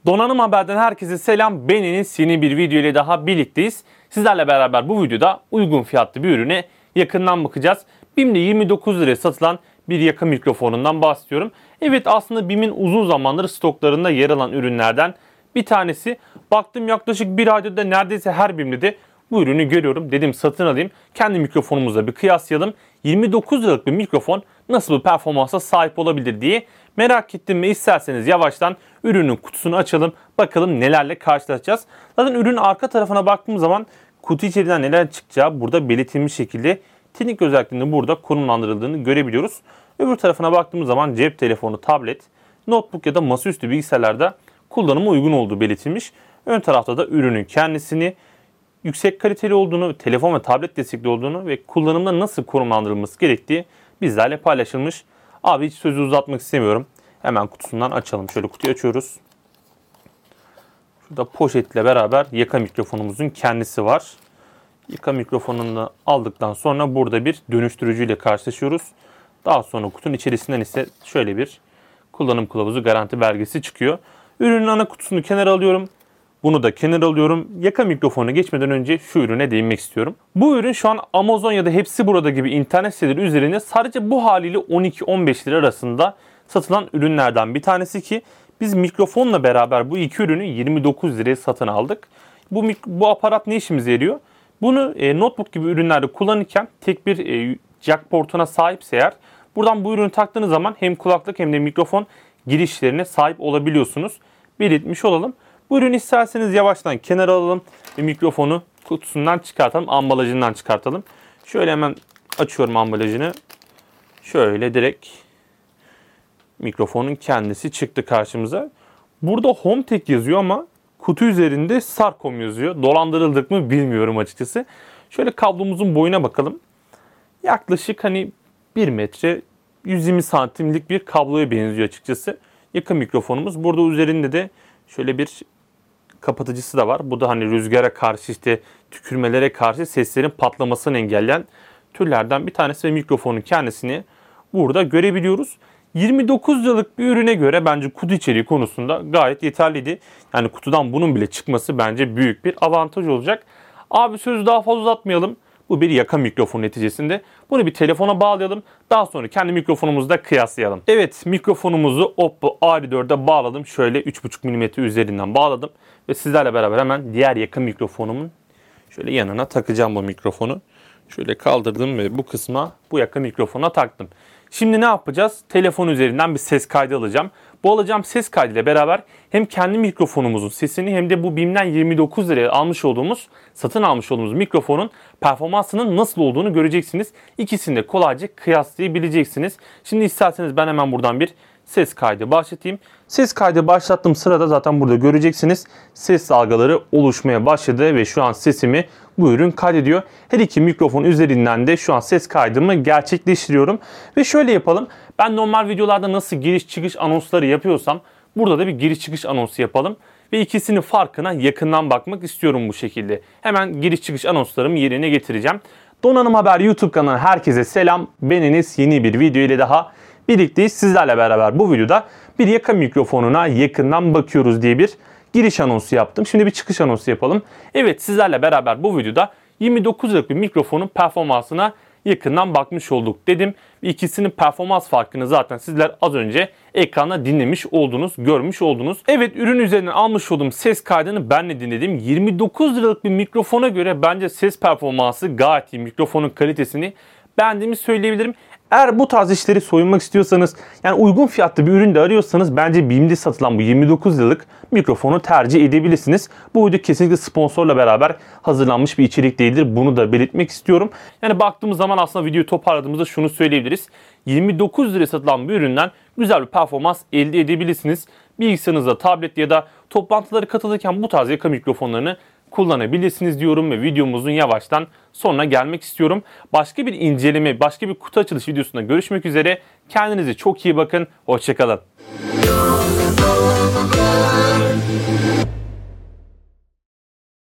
Donanım Haber'den herkese selam. Ben Enis, yeni bir video ile daha birlikteyiz. Sizlerle beraber bu videoda uygun fiyatlı bir ürüne yakından bakacağız. BİM'de 29 liraya satılan bir yaka mikrofonundan bahsediyorum. Evet, aslında BİM'in uzun zamandır stoklarında yer alan ürünlerden bir tanesi. Baktım yaklaşık bir aydır da neredeyse her BİM'de de bu ürünü görüyorum. Dedim satın alayım. Kendi mikrofonumuzla bir kıyaslayalım. 29 liralık bir mikrofon nasıl bir performansa sahip olabilir diye merak ettim ve isterseniz yavaştan ürünün kutusunu açalım. Bakalım nelerle karşılaşacağız. Zaten ürünün arka tarafına baktığım zaman kutu içerisinden neler çıkacağı burada belirtilmiş şekilde teknik özelliklerinde burada konumlandırıldığını görebiliyoruz. Öbür tarafına baktığımız zaman cep telefonu, tablet, notebook ya da masaüstü bilgisayarlarda kullanıma uygun olduğu belirtilmiş. Ön tarafta da ürünün kendisini, yüksek kaliteli olduğunu, telefon ve tablet destekli olduğunu ve kullanımda nasıl konumlandırılması gerektiği bizlerle paylaşılmış. Abi hiç sözü uzatmak istemiyorum. Hemen kutusundan açalım. Şöyle kutuyu açıyoruz. Şurada poşetle beraber yaka mikrofonumuzun kendisi var. Yaka mikrofonunu aldıktan sonra burada bir dönüştürücüyle karşılaşıyoruz. Daha sonra kutunun içerisinden ise şöyle bir kullanım kılavuzu, garanti belgesi çıkıyor. Ürünün ana kutusunu kenara alıyorum. Bunu da kenara alıyorum. Yaka mikrofonu geçmeden önce şu ürüne değinmek istiyorum. Bu ürün şu an Amazon ya da Hepsi Burada gibi internet siteleri üzerinde sadece bu haliyle 12-15 lira arasında satılan ürünlerden bir tanesi ki biz mikrofonla beraber bu iki ürünü 29 liraya satın aldık. Bu aparat ne işimize yarıyor? Bunu notebook gibi ürünlerde kullanırken tek bir jack portuna sahipse eğer buradan bu ürünü taktığınız zaman hem kulaklık hem de mikrofon girişlerine sahip olabiliyorsunuz. Belirtmiş olalım. Bu ürünü isterseniz yavaştan kenara alalım ve mikrofonu kutusundan çıkartalım, ambalajından çıkartalım. Şöyle hemen açıyorum ambalajını. Şöyle direkt mikrofonun kendisi çıktı karşımıza. Burada HomeTech yazıyor ama kutu üzerinde Sarkom yazıyor. Dolandırıldık mı bilmiyorum açıkçası. Şöyle kablomuzun boyuna bakalım. Yaklaşık 1 metre 120 santimlik bir kabloya benziyor açıkçası. Yaka mikrofonumuz. Burada üzerinde de şöyle bir kapatıcısı da var. Bu da rüzgara karşı, tükürmelere karşı seslerin patlamasını engelleyen türlerden bir tanesi ve mikrofonun kendisini burada görebiliyoruz. 29 liralık bir ürüne göre bence kutu içeriği konusunda gayet yeterliydi. Yani kutudan bunun bile çıkması bence büyük bir avantaj olacak. Abi sözü daha fazla uzatmayalım. Bu bir yaka mikrofon neticesinde. Bunu bir telefona bağlayalım. Daha sonra kendi mikrofonumuzla kıyaslayalım. Evet, mikrofonumuzu Oppo A4'e bağladım. Şöyle 3,5 mm üzerinden bağladım. Ve sizlerle beraber hemen diğer yaka mikrofonumun şöyle yanına takacağım bu mikrofonu. Şöyle kaldırdım ve bu kısma bu yaka mikrofona taktım. Şimdi ne yapacağız? Telefon üzerinden bir ses kaydı alacağım. Bu alacağım ses kaydıyla beraber hem kendi mikrofonumuzun sesini hem de bu BİM'den 29 liraya satın almış olduğumuz mikrofonun performansının nasıl olduğunu göreceksiniz. İkisini de kolayca kıyaslayabileceksiniz. Şimdi isterseniz ben hemen buradan bir ses kaydı başlatayım. Ses kaydı başlattığım sırada zaten burada göreceksiniz. Ses dalgaları oluşmaya başladı ve şu an sesimi bu ürün kaydediyor. Her iki mikrofon üzerinden de şu an ses kaydımı gerçekleştiriyorum. Ve şöyle yapalım. Ben normal videolarda nasıl giriş çıkış anonsları yapıyorsam burada da bir giriş çıkış anonsu yapalım. Ve ikisinin farkına yakından bakmak istiyorum bu şekilde. Hemen giriş çıkış anonslarımı yerine getireceğim. Donanım Haber YouTube kanalına herkese selam. Ben Enis, yeni bir video ile daha birlikteyiz. Sizlerle beraber bu videoda bir yaka mikrofonuna yakından bakıyoruz diye bir giriş anonsu yaptım. Şimdi bir çıkış anonsu yapalım. Evet, sizlerle beraber bu videoda 29 liralık bir mikrofonun performansına yakından bakmış olduk dedim. İkisinin performans farkını zaten sizler az önce ekranda dinlemiş oldunuz, görmüş oldunuz. Evet, ürün üzerinden almış olduğum ses kaydını ben de dinledim. 29 liralık bir mikrofona göre bence ses performansı gayet iyi. Mikrofonun kalitesini beğendiğimi söyleyebilirim. Eğer bu tarz işleri soyunmak istiyorsanız, yani uygun fiyatlı bir ürün de arıyorsanız bence BİM'de satılan bu 29 liralık mikrofonu tercih edebilirsiniz. Bu video kesinlikle sponsorla beraber hazırlanmış bir içerik değildir. Bunu da belirtmek istiyorum. Yani baktığımız zaman aslında videoyu toparladığımızda şunu söyleyebiliriz. 29 liraya satılan bir üründen güzel bir performans elde edebilirsiniz. Bilgisayarınızda, tablet ya da toplantılara katılırken bu tarz yaka mikrofonlarını kullanabilirsiniz diyorum ve videomuzun yavaştan sonuna gelmek istiyorum. Başka bir inceleme, başka bir kutu açılış videosunda görüşmek üzere. Kendinize çok iyi bakın. Hoşça kalın.